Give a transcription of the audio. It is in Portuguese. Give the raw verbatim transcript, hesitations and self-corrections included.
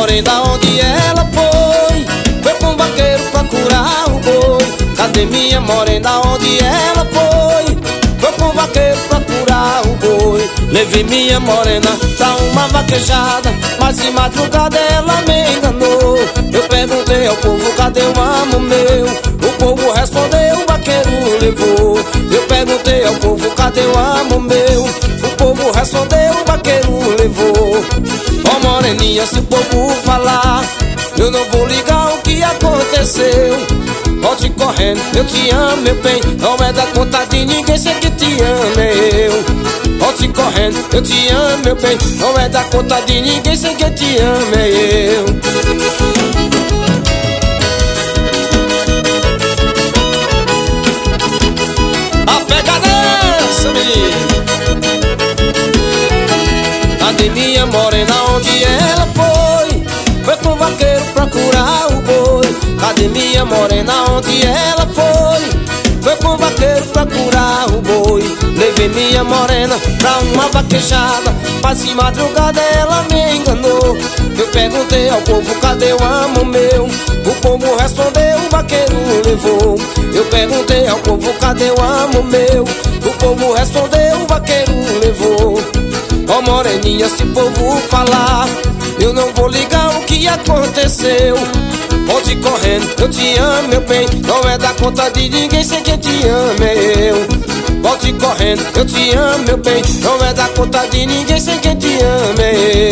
morena, onde ela foi? Foi com o vaqueiro procurar o boi. Cadê minha morena, onde ela foi? Foi com o vaqueiro procurar o boi. Levei minha morena pra uma vaquejada, mas de madrugada ela me enganou. Eu perguntei ao povo, cadê o amo meu? O povo respondeu, o vaqueiro levou. Eu perguntei ao povo, cadê o amo meu? O povo respondeu, o vaqueiro levou. Ó oh, moreninha, se o povo falar, eu não vou ligar o que aconteceu. Volte correndo, eu te amo, meu bem. Não é da conta de ninguém, sei que te amo é eu. Volte correndo, eu te amo, meu bem. Não é da conta de ninguém, sei que te amo é eu. A pegada é essa, menino. Cadê minha morena, onde ela foi? Foi com o vaqueiro procurar o boi. Cadê minha morena, onde ela foi? Foi com o vaqueiro procurar o boi. Levei minha morena pra uma vaquejada, mas de madrugada ela me enganou. Eu perguntei ao povo, cadê o amo meu? O povo respondeu, o vaqueiro levou. Eu perguntei ao povo, cadê o amo meu? O povo respondeu, o vaqueiro levou. Ó oh, moreninha, se o povo falar, eu não vou ligar o que aconteceu. Volte correndo, eu te amo, meu bem. Não é da conta de ninguém, sei que te amo é eu. Volte correndo, eu te amo, meu bem. Não é da conta de ninguém, sei que te amo é eu.